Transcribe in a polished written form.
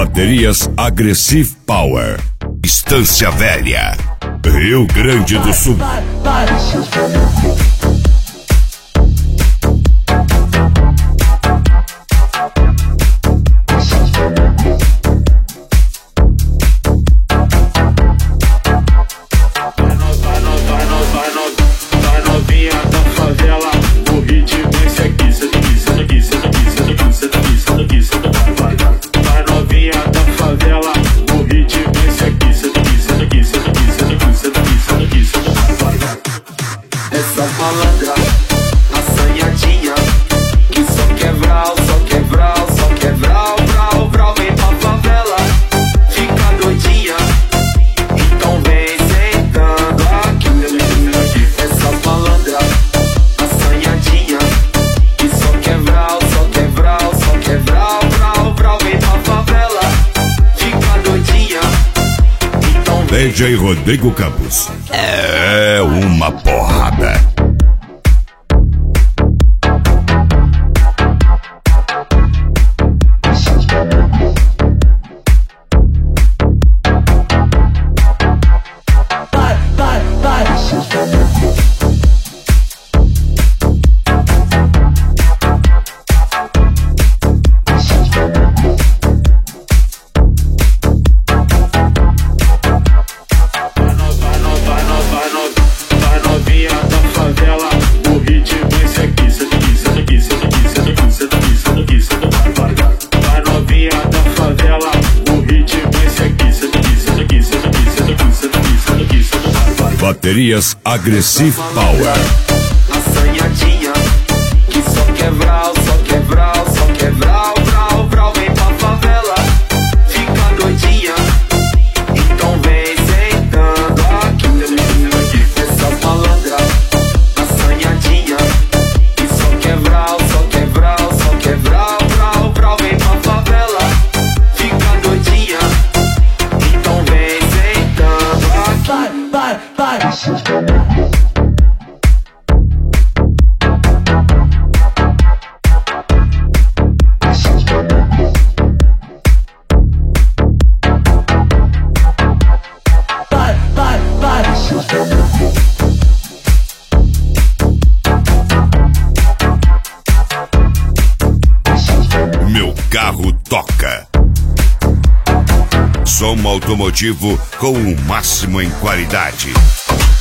Baterias Aggressive Power. Estância Velha, Rio Grande do Sul. DJ Rodrigo Campos. É uma porrada. Baterias Aggressive Power. Assanhadinha, que só quebral, só quebral, só quebral, vral, vral, vem pra favela, fica doidinha, então vem sentando aqui, essa malandra, assanhadinha, que só quebral, só quebral, só quebral, vral, vral, vem pra favela, fica doidinha, então vem sentando aqui. Para. Meu carro toca. Som automotivo com o máximo em qualidade.